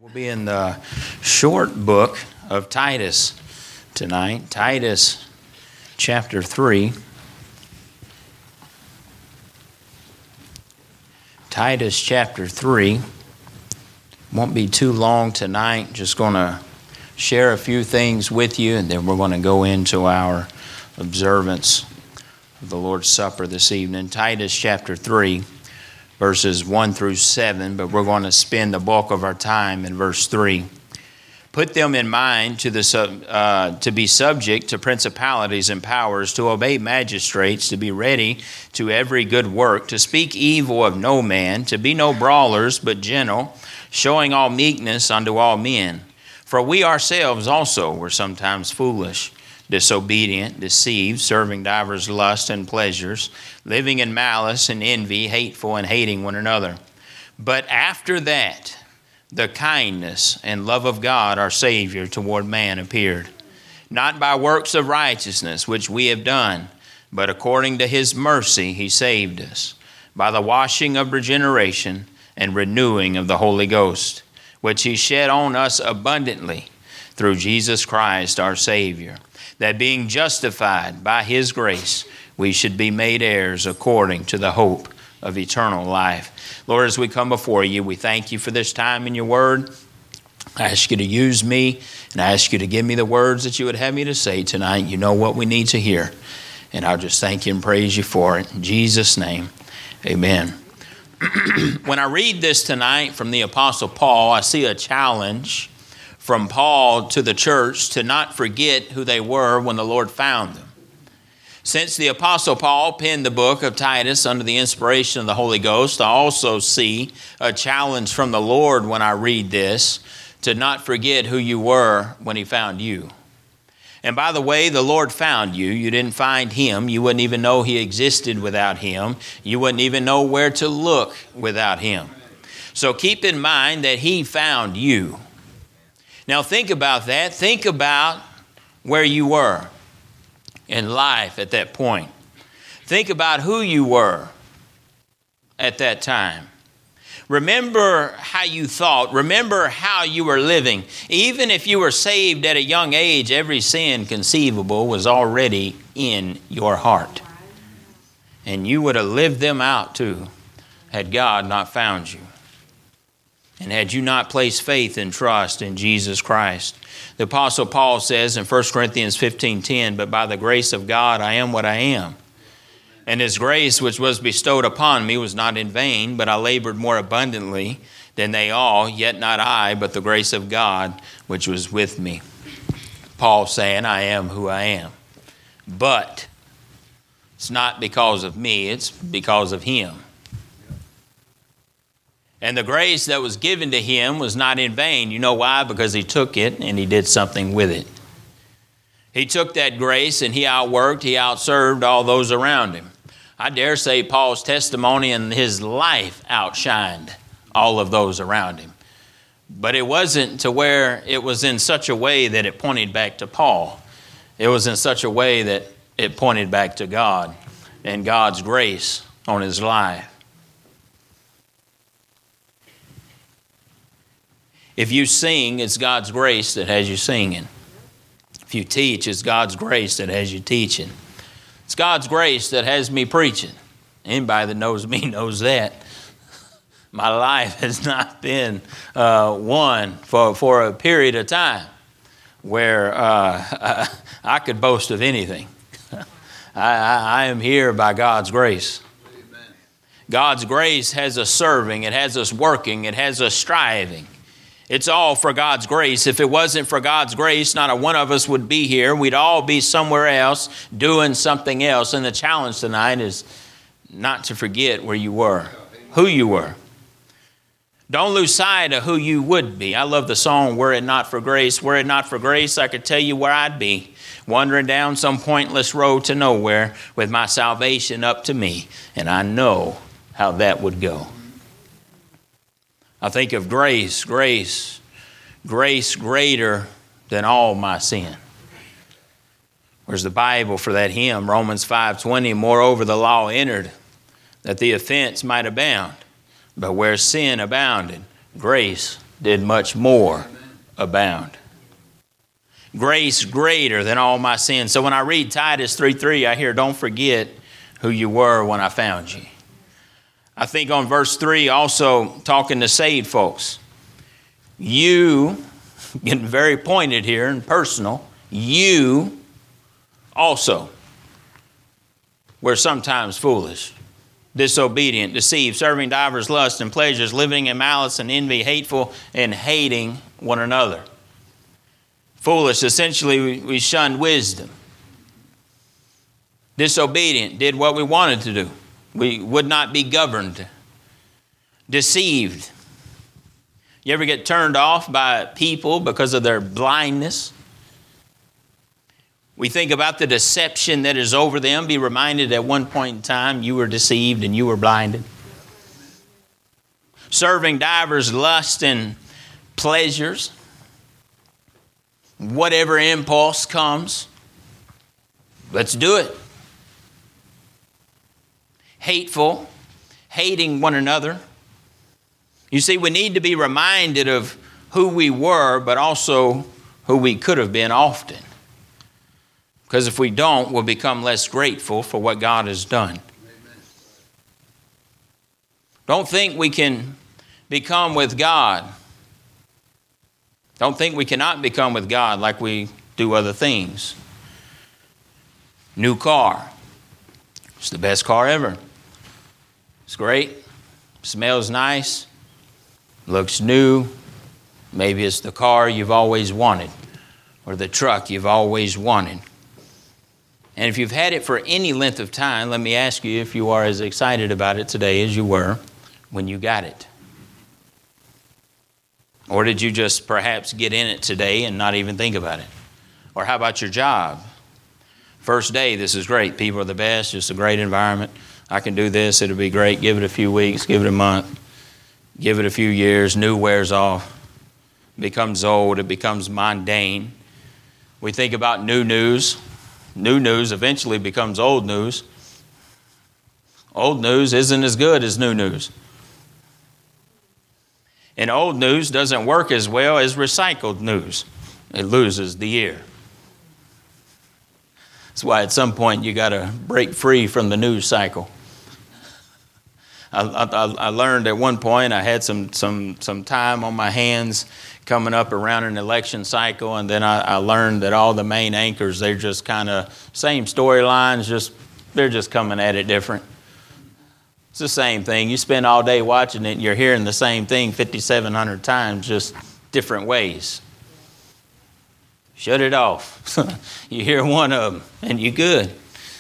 We'll be in the short book of Titus tonight, Titus chapter 3. Titus chapter 3. Won't be too long tonight. Just going to share a few things with you, and then we're going to go into our observance of the Lord's Supper this evening. Titus chapter 3. Verses 1 through 7, but we're going to spend the bulk of our time in verse 3. Put them in mind to be subject to principalities and powers, to obey magistrates, to be ready to every good work, to speak evil of no man, to be no brawlers, but gentle, showing all meekness unto all men. For we ourselves also were sometimes foolish, disobedient, deceived, serving divers lusts and pleasures, living in malice and envy, hateful and hating one another. But after that, the kindness and love of God our Savior toward man appeared, not by works of righteousness which we have done, but according to his mercy he saved us, by the washing of regeneration and renewing of the Holy Ghost, which he shed on us abundantly through Jesus Christ our Savior, that being justified by his grace, we should be made heirs according to the hope of eternal life. Lord, as we come before you, we thank you for this time in your word. I ask you to use me, and I ask you to give me the words that you would have me to say tonight. You know what we need to hear, and I'll just thank you and praise you for it. In Jesus' name, amen. When I read this tonight from the Apostle Paul, I see a challenge from Paul to the church to not forget who they were when the Lord found them. Since the Apostle Paul penned the book of Titus under the inspiration of the Holy Ghost, I also see a challenge from the Lord when I read this to not forget who you were when he found you. And by the way, the Lord found you. You didn't find him. You wouldn't even know he existed without him. You wouldn't even know where to look without him. So keep in mind that he found you. Now think about that. Think about where you were in life at that point. Think about who you were at that time. Remember how you thought. Remember how you were living. Even if you were saved at a young age, every sin conceivable was already in your heart. And you would have lived them out too had God not found you. And had you not placed faith and trust in Jesus Christ. The Apostle Paul says in 1 Corinthians 15:10, but by the grace of God I am what I am. And his grace which was bestowed upon me was not in vain, but I labored more abundantly than they all, yet not I, but the grace of God which was with me. Paul saying, I am who I am. But it's not because of me, it's because of him. And the grace that was given to him was not in vain. You know why? Because he took it and he did something with it. He took that grace and he outworked, he outserved all those around him. I dare say Paul's testimony and his life outshined all of those around him. But it wasn't to where it was in such a way that it pointed back to Paul. It was in such a way that it pointed back to God and God's grace on his life. If you sing, it's God's grace that has you singing. If you teach, it's God's grace that has you teaching. It's God's grace that has me preaching. Anybody that knows me knows that. My life has not been one for a period of time where I could boast of anything. I am here by God's grace. Amen. God's grace has us serving. It has us working. It has us striving. It's all for God's grace. If it wasn't for God's grace, not a one of us would be here. We'd all be somewhere else doing something else. And the challenge tonight is not to forget where you were, who you were. Don't lose sight of who you would be. I love the song, Were It Not for Grace. Were it not for grace, I could tell you where I'd be. Wandering down some pointless road to nowhere with my salvation up to me. And I know how that would go. I think of grace greater than all my sin. Where's the Bible for that hymn? Romans 5:20, moreover the law entered, that the offense might abound. But where sin abounded, grace did much more abound. Grace greater than all my sins. So when I read Titus 3:3, I hear, don't forget who you were when I found you. I think on verse 3, also talking to saved folks, you, getting very pointed here and personal, you also were sometimes foolish, disobedient, deceived, serving divers lusts and pleasures, living in malice and envy, hateful and hating one another. Foolish, essentially, we shunned wisdom. Disobedient, did what we wanted to do. We would not be governed. Deceived. You ever get turned off by people because of their blindness? We think about the deception that is over them. Be reminded at one point in time you were deceived and you were blinded. Serving divers lusts and pleasures. Whatever impulse comes, let's do it. Hateful, hating one another. You see, we need to be reminded of who we were, but also who we could have been often. Because if we don't, we'll become less grateful for what God has done. Amen. Don't think we can become with God. Don't think we cannot become with God like we do other things. New car. It's the best car ever. It's great. Smells nice. Looks new. Maybe it's the car you've always wanted or the truck you've always wanted. And if you've had it for any length of time, let me ask you if you are as excited about it today as you were when you got it. Or did you just perhaps get in it today and not even think about it? Or how about your job? First day, this is great. People are the best. Just a great environment. I can do this. It'll be great. Give it a few weeks. Give it a month. Give it a few years. New wears off. It becomes old. It becomes mundane. We think about new news. New news eventually becomes old news. Old news isn't as good as new news. And old news doesn't work as well as recycled news. It loses the ear. That's why at some point you got to break free from the news cycle. I learned at one point I had some time on my hands coming up around an election cycle, and then I learned that all the main anchors, they're just kind of same storylines, they're just coming at it different. It's the same thing. You spend all day watching it and you're hearing the same thing 5,700 times, just different ways. Shut it off. You hear one of them and you're good.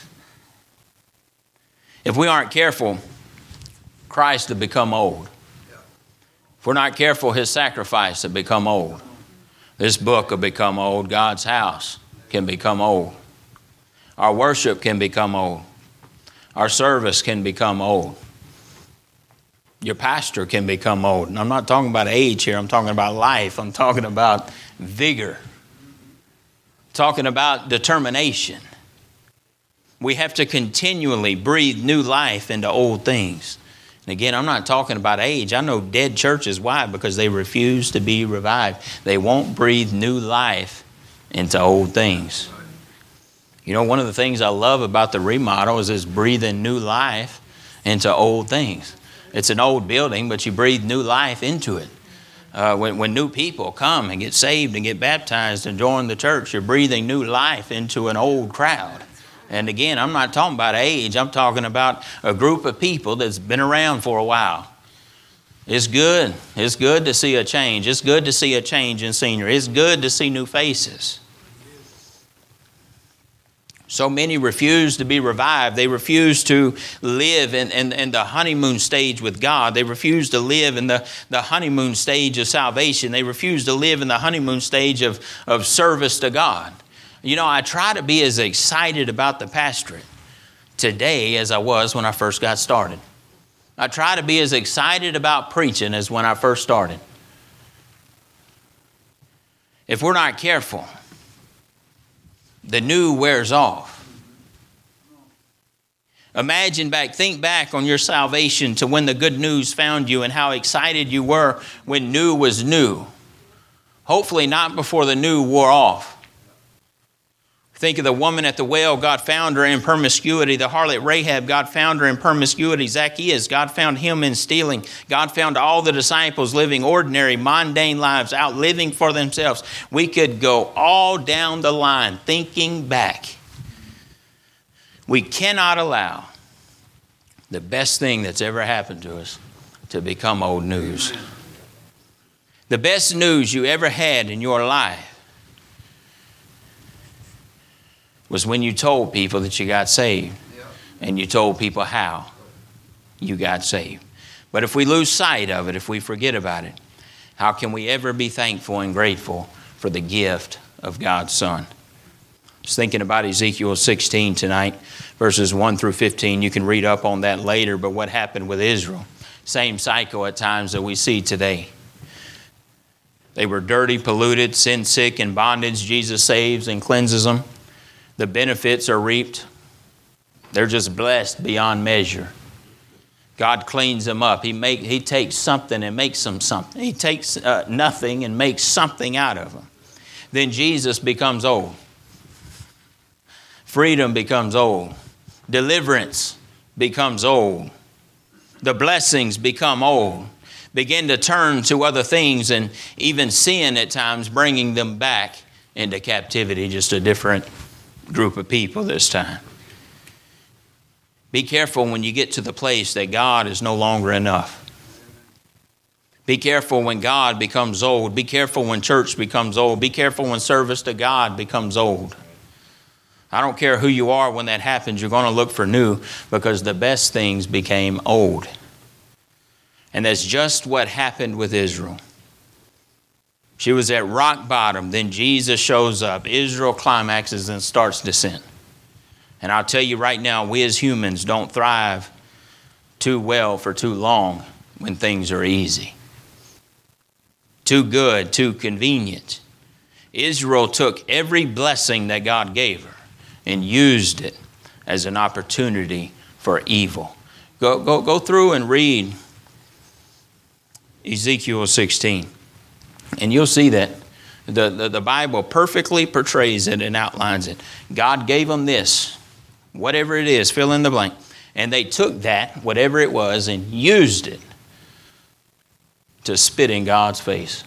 If we aren't careful, Christ will become old. If we're not careful, his sacrifice will become old. This book will become old. God's house can become old. Our worship can become old. Our service can become old. Your pastor can become old. And I'm not talking about age here. I'm talking about life. I'm talking about vigor. Talking about determination. We have to continually breathe new life into old things. And again, I'm not talking about age. I know dead churches. Why? Because they refuse to be revived. They won't breathe new life into old things. You know, one of the things I love about the remodel is it's breathing new life into old things. It's an old building, but you breathe new life into it. When new people come and get saved and get baptized and join the church, you're breathing new life into an old crowd. And again, I'm not talking about age. I'm talking about a group of people that's been around for a while. It's good. It's good to see a change. It's good to see a change in scenery. It's good to see new faces. So many refuse to be revived. They refuse to live in the honeymoon stage with God. They refuse to live in the honeymoon stage of salvation. They refuse to live in the honeymoon stage of service to God. You know, I try to be as excited about the pastorate today as I was when I first got started. I try to be as excited about preaching as when I first started. If we're not careful, the new wears off. Think back on your salvation to when the good news found you and how excited you were when new was new. Hopefully not before the new wore off. Think of the woman at the well. God found her in promiscuity. The harlot Rahab, God found her in promiscuity. Zacchaeus, God found him in stealing. God found all the disciples living ordinary, mundane lives, out living for themselves. We could go all down the line thinking back. We cannot allow the best thing that's ever happened to us to become old news. The best news you ever had in your life was when you told people that you got saved, and you told people how you got saved. But if we lose sight of it, if we forget about it, how can we ever be thankful and grateful for the gift of God's Son? Just thinking about Ezekiel 16 tonight, verses 1 through 15. You can read up on that later, but what happened with Israel? Same cycle at times that we see today. They were dirty, polluted, sin sick, in bondage. Jesus saves and cleanses them. The benefits are reaped. They're just blessed beyond measure. God cleans them up. He takes something and makes them something. He takes nothing and makes something out of them. Then Jesus becomes old. Freedom becomes old. Deliverance becomes old. The blessings become old. Begin to turn to other things, and even sin at times, bringing them back into captivity, just a different group of people this time. Be careful when you get to the place that God is no longer enough. Be careful when God becomes old. Be careful when church becomes old. Be careful when service to God becomes old. I don't care who you are when that happens. You're going to look for new, because the best things became old. And that's just what happened with Israel. She was at rock bottom. Then Jesus shows up. Israel climaxes and starts descent. And I'll tell you right now, we as humans don't thrive too well for too long when things are easy. Too good, too convenient. Israel took every blessing that God gave her and used it as an opportunity for evil. Go through and read Ezekiel 16. And you'll see that the Bible perfectly portrays it and outlines it. God gave them this, whatever it is, fill in the blank. And they took that, whatever it was, and used it to spit in God's face.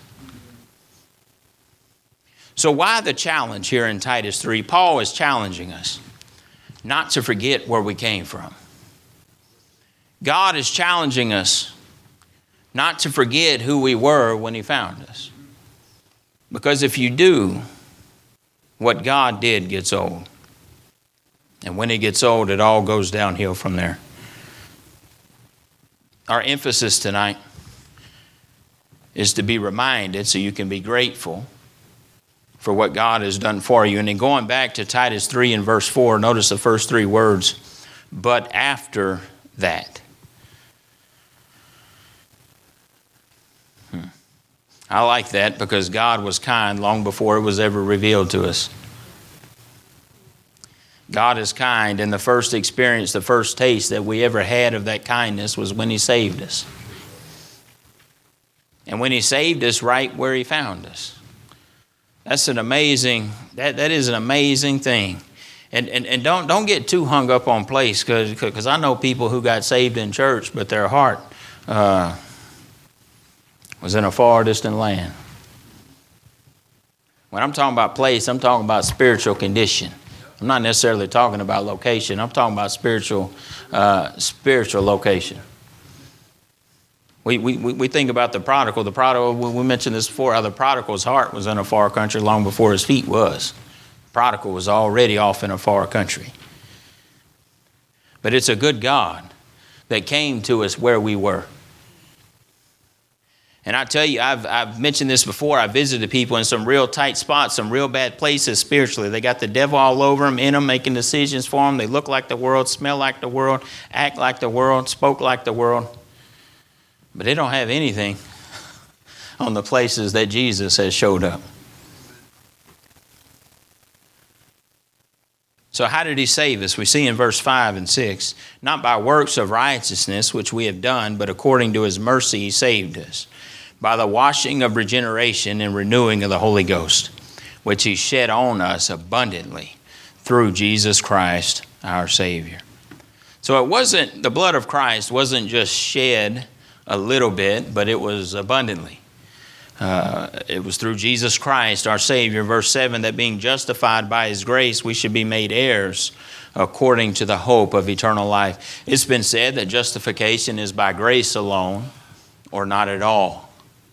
So why the challenge here in Titus 3? Paul is challenging us not to forget where we came from. God is challenging us not to forget who we were when He found us. Because if you do, what God did gets old. And when it gets old, it all goes downhill from there. Our emphasis tonight is to be reminded so you can be grateful for what God has done for you. And then going back to Titus 3 and verse 4, notice the first three words, but after that. I like that because God was kind long before it was ever revealed to us. God is kind, and the first experience, the first taste that we ever had of that kindness was when He saved us. And when He saved us right where He found us. That's an amazing, that is an amazing thing. And don't get too hung up on place, because I know people who got saved in church, but their heart was in a far distant land. When I'm talking about place, I'm talking about spiritual condition. I'm not necessarily talking about location. I'm talking about spiritual location. We think about the prodigal. The prodigal, we mentioned this before, how the prodigal's heart was in a far country long before his feet was. The prodigal was already off in a far country. But it's a good God that came to us where we were. And I tell you, I've mentioned this before. I visited people in some real tight spots, some real bad places spiritually. They got the devil all over them, in them, making decisions for them. They look like the world, smell like the world, act like the world, spoke like the world. But they don't have anything on the places that Jesus has showed up. So how did he save us? We see in verse 5 and 6, not by works of righteousness which we have done, but according to his mercy he saved us, by the washing of regeneration and renewing of the Holy Ghost, which he shed on us abundantly through Jesus Christ our Savior. So the blood of Christ wasn't just shed a little bit, but it was abundantly. It was through Jesus Christ, our Savior. Verse 7, that being justified by his grace, we should be made heirs according to the hope of eternal life. It's been said that justification is by grace alone or not at all.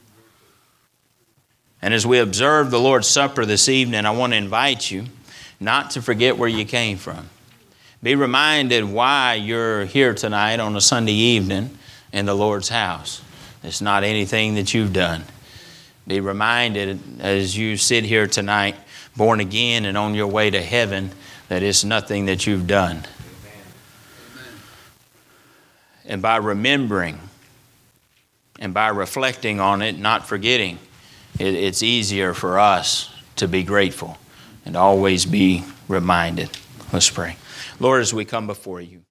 And as we observe the Lord's Supper this evening, I want to invite you not to forget where you came from. Be reminded why you're here tonight on a Sunday evening in the Lord's house. It's not anything that you've done. Be reminded as you sit here tonight, born again and on your way to heaven, that it's nothing that you've done. Amen. And by remembering and by reflecting on it, not forgetting, it's easier for us to be grateful and always be reminded. Let's pray. Lord, as we come before you,